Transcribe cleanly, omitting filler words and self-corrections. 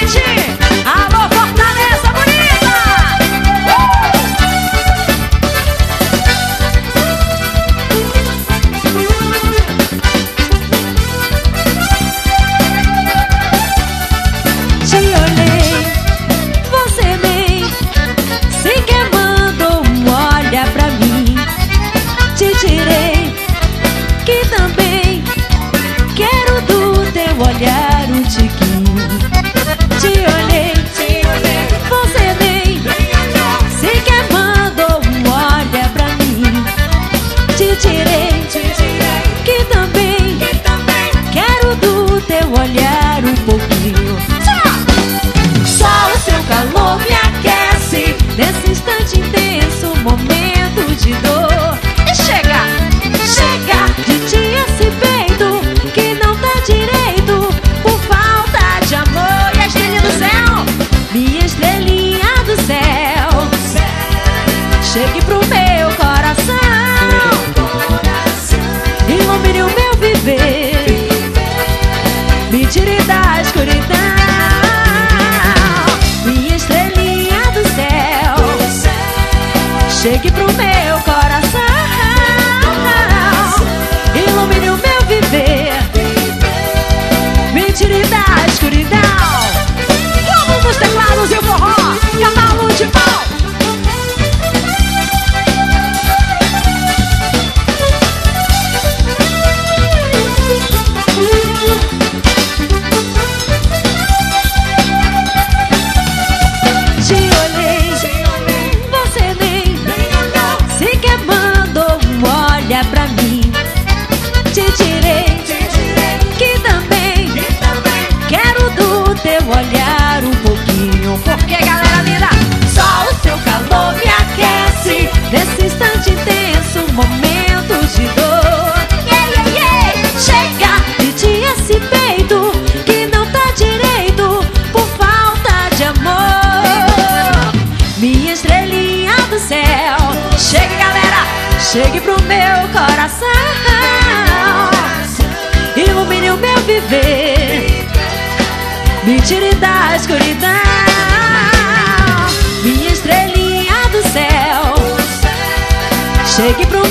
gente! Alô, Fortaleza bonita! Te olhei, você nem se queimando, olha pra mim. Te tirei, que também quero do teu olhar um tiquinho. Te olhei, você nem se queimando, olha pra mim. Te tirei, que também quero do teu olhar um pouquinho. Só o seu calor me aquece nesse instante intenso, momento de dor. E chega! De ti esse peito que não tá direito por falta de amor. E a estrelinha do céu? Minha estrelinha do céu, chegue pro meu coração, ilumine o meu viver, me tire da escuridão. Minha estrelinha do céu, chegue pro meu coração, ilumine o meu viver, me tire da escuridão. Vamos nos teclados e o forró! Cavalo de pau! Te olhei, você nem se queimando, olha pra mim. Te tirei, que também quero do teu olhar um pouquinho. Porque, galera linda, Só o seu calor me aquece nesse instante intenso, momento de dor. Chega de ti esse peito que não tá direito por falta de amor. Minha estrelinha do céu, chegue, galera, chegue pro meu coração, ilumine o meu viver, me tire da escuridão. Minha estrelinha do céu, chegue pro